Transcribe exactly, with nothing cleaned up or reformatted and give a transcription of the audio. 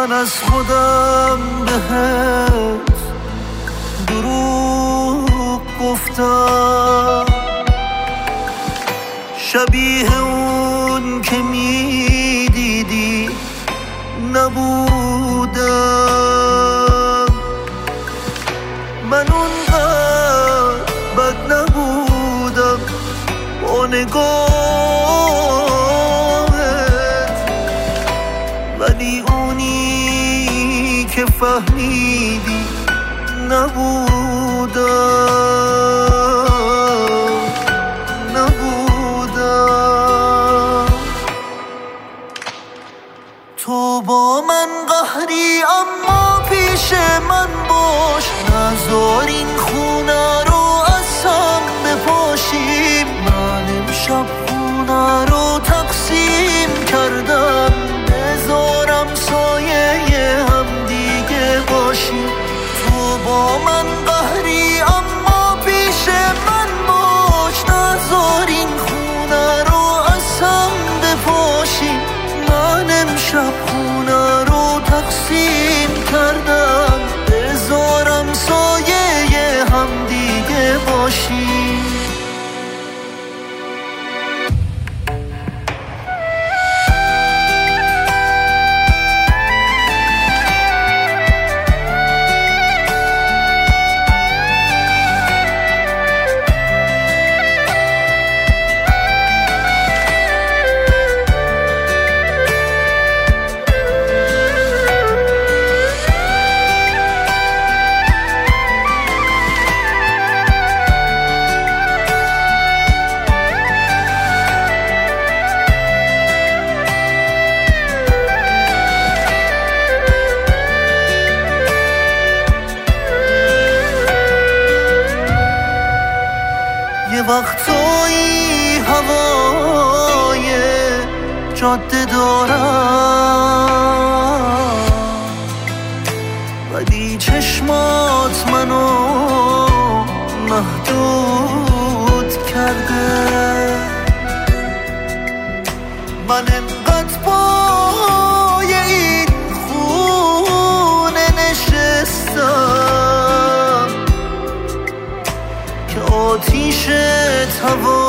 من از خودم بهت دروغ گفتم، شبیه اون که میدیدی نبودم. من اونقدر بد نبودم با نگاهت، ولی اونی که فهمیدی نبودم نبودم. تو با من قهری اما پیش من باش، نذار این خونه رو از هم بپاشیم. من امشب خونه رو تقسیم کردم، بذارم سایه هم دیگه باشیم. تو با من قهری اما پیش من باش، نذار این خونه رو از هم بپاشیم. من امشب خونه رو تقسیم کردم، بذارم سایه هم دیگه باشیم. یه وقتایی هوای جاده دارم، ولی چشمات منو محدود کرده. من انقدر پای این خونه نشستم که آتیش هوا